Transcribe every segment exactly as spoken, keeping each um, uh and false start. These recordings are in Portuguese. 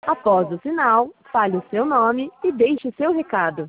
Após o sinal, fale o seu nome e deixe o seu recado.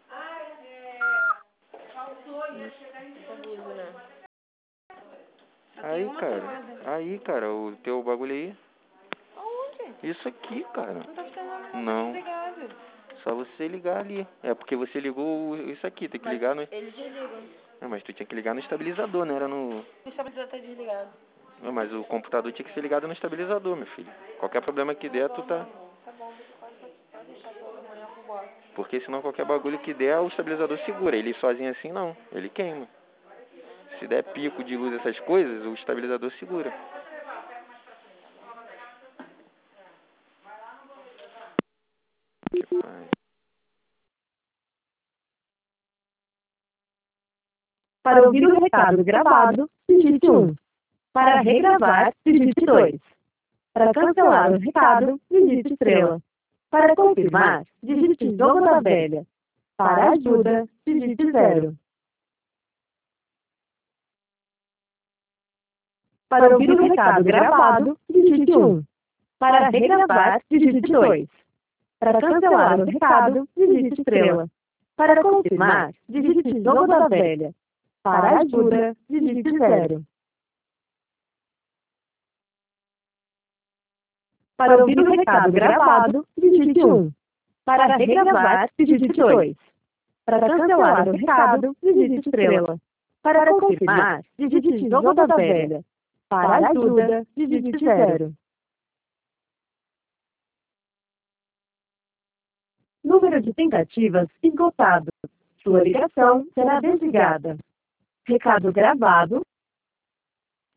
Aí, cara, aí, cara, o teu bagulho aí. Aonde? Isso aqui, cara. Não tá funcionando. Não. Tá desligado. Só você ligar ali. É porque você ligou o- isso aqui, tem que Mas ligar no... eles desligam. Não, mas tu tinha que ligar no estabilizador, não era no... O estabilizador tá desligado. Não, mas o computador tinha que ser ligado no estabilizador, meu filho. Qualquer problema que der, tu tá... Tá bom, você pode, pode deixar pra amanhã pro box. Porque senão qualquer bagulho que der, o estabilizador segura. Ele sozinho assim, não. Ele queima. Se der pico de luz, essas coisas, o estabilizador segura. Que pai. Para ouvir o recado gravado, digite um. Para regravar, digite dois. Para cancelar o recado, digite estrela. Para confirmar, digite jogo da velha. Para ajuda, digite zero. Para ouvir o recado gravado, digite um. Para regravar, digite dois. Para cancelar o recado, digite estrela. Para confirmar, digite jogo da velha. Para ajuda, digite zero. Para ouvir o recado gravado, digite um. Para regravar, digite dois. Para cancelar o recado, digite estrela. Para confirmar, digite jogo da velha. Para ajuda, digite zero. Número de tentativas esgotado. Sua ligação será desligada. Recado gravado